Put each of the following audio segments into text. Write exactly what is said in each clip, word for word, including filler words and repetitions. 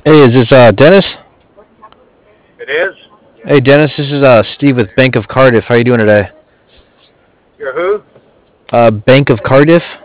Hey, is this uh, Dennis? It is? Hey, Dennis, this is uh, Steve with Bank of Cardiff. How you doing today? You're who? Uh, Bank of Cardiff?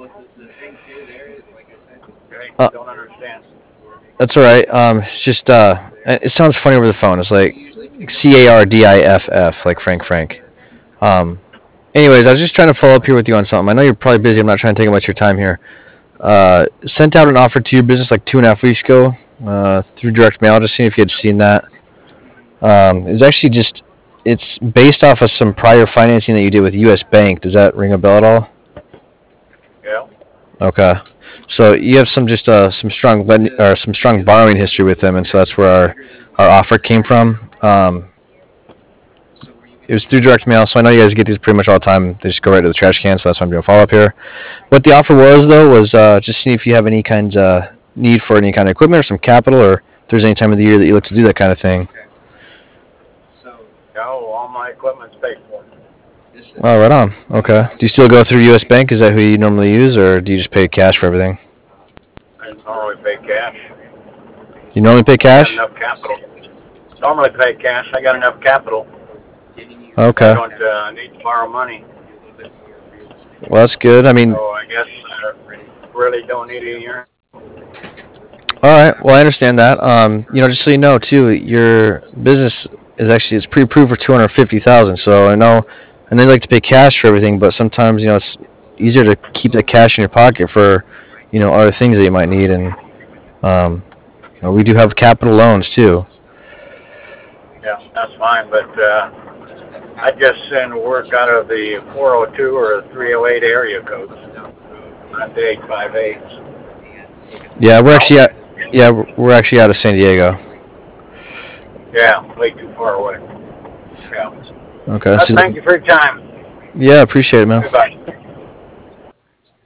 Okay, Uh, don't understand. that's all right. Um, it's just uh, it sounds funny over the phone. It's like C A R D I F F, like Frank Frank. Um, anyways, I was just trying to follow up here with you on something. I know you're probably busy. I'm not trying to take up much of your time here. Uh, sent out an offer to your business like two and a half weeks ago uh, through direct mail. Just seeing if you had seen that. Um, it's actually just it's based off of some prior financing that you did with U S. Bank. Does that ring a bell at all? Yeah. Okay. So you have some just uh, some strong lend- or some strong borrowing history with them, and so that's where our our offer came from. Um, it was through direct mail, so I know you guys get these pretty much all the time. They just go right to the trash can, so that's why I'm doing a follow up here. What the offer was though was uh, just seeing if you have any kind of uh, need for any kind of equipment or some capital, or if there's any time of the year that you look to do that kind of thing. No, all my equipment's paid for. Oh, right on. Okay. Do you still go through U S. Bank? Is that who you normally use, or do you just pay cash for everything? I normally pay cash. You normally pay I got cash? enough capital. Normally pay cash. I got enough capital. I Okay. don't uh, need to borrow money. Well, that's good. I mean, So I guess I really don't need any here. all right. Well, I understand that. Um, you know, just so you know, too, your business is actually it's pre-approved for two hundred fifty thousand. So I know, and they like to pay cash for everything, but sometimes you know it's easier to keep the cash in your pocket for, you know, other things that you might need. And um, you know, we do have capital loans too. Yeah, that's fine. But uh, I just send work out of the four oh two or the three oh eight area codes, not the eight five eights. Yeah, we're No? actually at, yeah we're actually out of San Diego. Yeah, way too far away. Yeah. Okay. Uh, So, thank you for your time. yeah, appreciate it, man. Goodbye.